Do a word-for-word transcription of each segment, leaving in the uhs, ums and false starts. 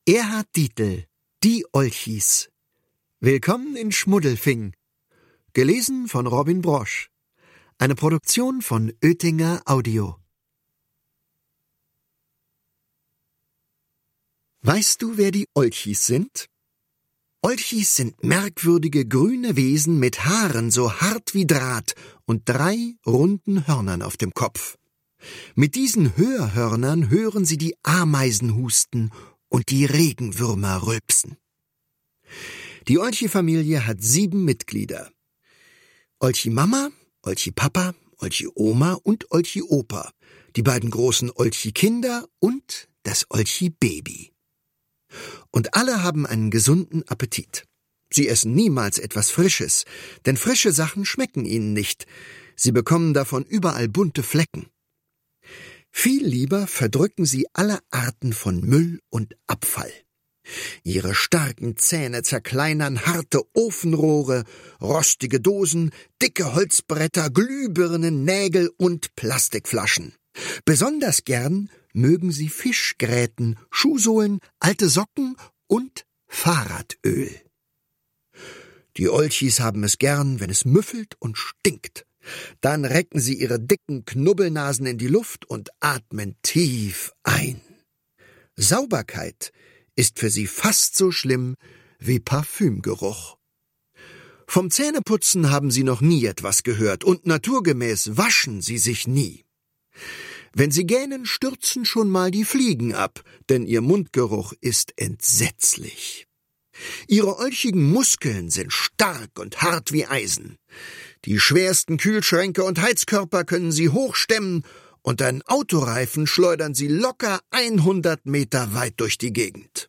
Erhard Dietl, Die Olchis. Willkommen in Schmuddelfing. Gelesen von Robin Brosch. Eine Produktion von Oetinger Audio. Weißt du, wer die Olchis sind? Olchis sind merkwürdige grüne Wesen mit Haaren so hart wie Draht und drei runden Hörnern auf dem Kopf. Mit diesen Hörhörnern hören sie die Ameisen husten und die Regenwürmer rülpsen. Die Olchi-Familie hat sieben Mitglieder. Olchi-Mama, Olchi-Papa, Olchi-Oma und Olchi-Opa, die beiden großen Olchi-Kinder und das Olchi-Baby. Und alle haben einen gesunden Appetit. Sie essen niemals etwas Frisches, denn frische Sachen schmecken ihnen nicht. Sie bekommen davon überall bunte Flecken. Viel lieber verdrücken sie alle Arten von Müll und Abfall. Ihre starken Zähne zerkleinern harte Ofenrohre, rostige Dosen, dicke Holzbretter, Glühbirnen, Nägel und Plastikflaschen. Besonders gern mögen sie Fischgräten, Schuhsohlen, alte Socken und Fahrradöl. Die Olchis haben es gern, wenn es müffelt und stinkt. Dann recken sie ihre dicken Knubbelnasen in die Luft und atmen tief ein. Sauberkeit ist für sie fast so schlimm wie Parfümgeruch. Vom Zähneputzen haben sie noch nie etwas gehört und naturgemäß waschen sie sich nie. Wenn sie gähnen, stürzen schon mal die Fliegen ab, denn ihr Mundgeruch ist entsetzlich. Ihre olchigen Muskeln sind stark und hart wie Eisen. Die schwersten Kühlschränke und Heizkörper können sie hochstemmen und einen Autoreifen schleudern sie locker hundert Meter weit durch die Gegend.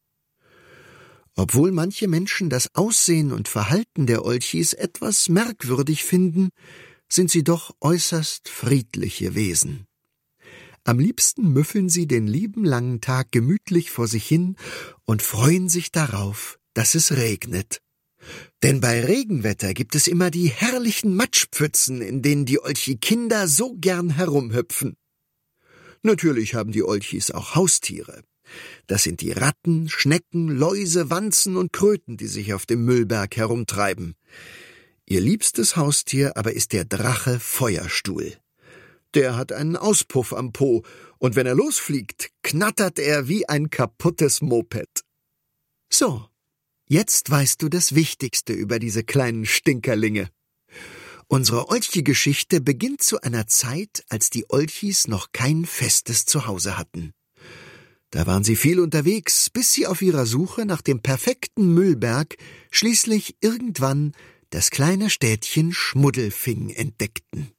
Obwohl manche Menschen das Aussehen und Verhalten der Olchis etwas merkwürdig finden, sind sie doch äußerst friedliche Wesen. Am liebsten müffeln sie den lieben langen Tag gemütlich vor sich hin und freuen sich darauf, dass es regnet. Denn bei Regenwetter gibt es immer die herrlichen Matschpfützen, in denen die Olchi-Kinder so gern herumhüpfen. Natürlich haben die Olchis auch Haustiere. Das sind die Ratten, Schnecken, Läuse, Wanzen und Kröten, die sich auf dem Müllberg herumtreiben. Ihr liebstes Haustier aber ist der Drache Feuerstuhl. Der hat einen Auspuff am Po, und wenn er losfliegt, knattert er wie ein kaputtes Moped. So, jetzt weißt du das Wichtigste über diese kleinen Stinkerlinge. Unsere Olchi-Geschichte beginnt zu einer Zeit, als die Olchis noch kein festes Zuhause hatten. Da waren sie viel unterwegs, bis sie auf ihrer Suche nach dem perfekten Müllberg schließlich irgendwann das kleine Städtchen Schmuddelfing entdeckten.